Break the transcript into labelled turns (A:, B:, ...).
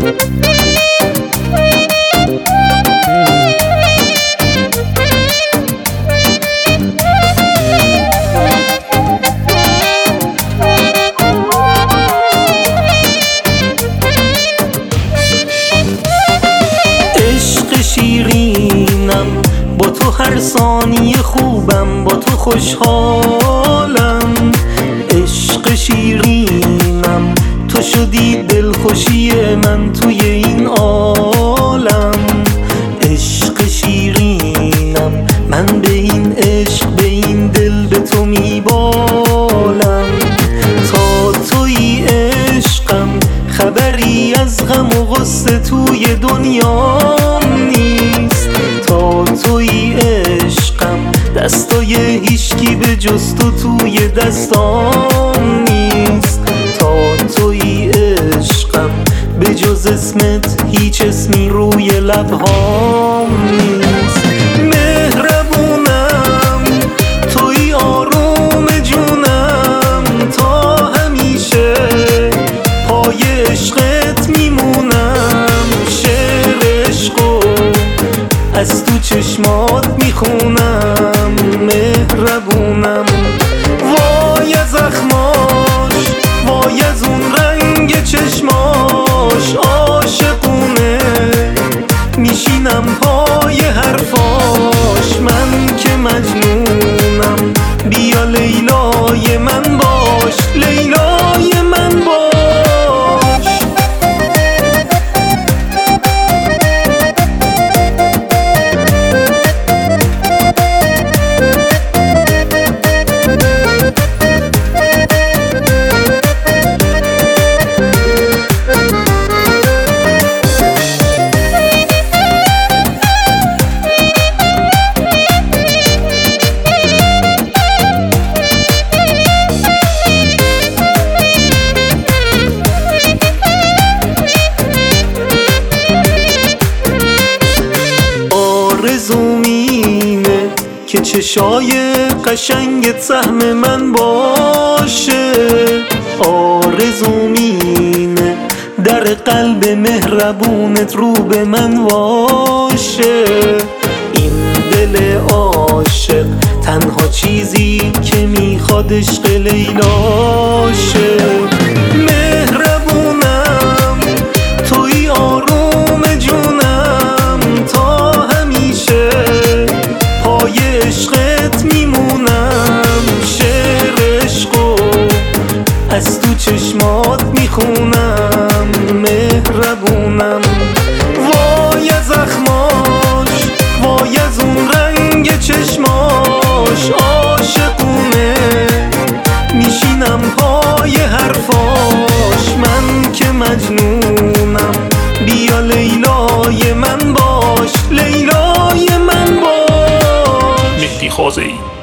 A: شیرینم با تو هر ثانیه خوبم، با تو خوشحالم. عشق شیرینم تو شدی دلخوشی من توی این عالم. عشق شیرینم من به این عشق به این دل به تو میبالم. تا توی عشقم خبری از غم و غصه توی دنیام نیست. تا توی عشقم دستای هیچکی به جز تو توی دستام نیست. تا توی عشقم به جز اسمت هیچ اسمی روی لبهام نیست. مهربونم توی آروم جونم، تا همیشه پای عشقت میمونم. شعر عشقو از تو چشمات میخونم. مهربونم وای از زخماش، وای از اون رنگ چشماش. عاشقونه میشینم پای حرفاش. من که مجنونم بیا لیلای من باش، لیلای من باش. آرزوم اینه که چشای قشنگت سهم من باشه. آرزوم اینه در قلب مهربونت رو به من واشه. این دل عاشق تنها چیزی که میخواد عشق لیلاشه. مهربونم توی آروم جونم، تا همیشه پای عشقت میمونم. شعر عشقو از تو چشمات میخونم. مهربونم وای از زخماش، وای از اون رنگ چشماش. عاشقونه میشینم پای حرفاش. من که مجنونم بیا لیلای من باش، لیلای من باش.
B: مهدی خازه‌ای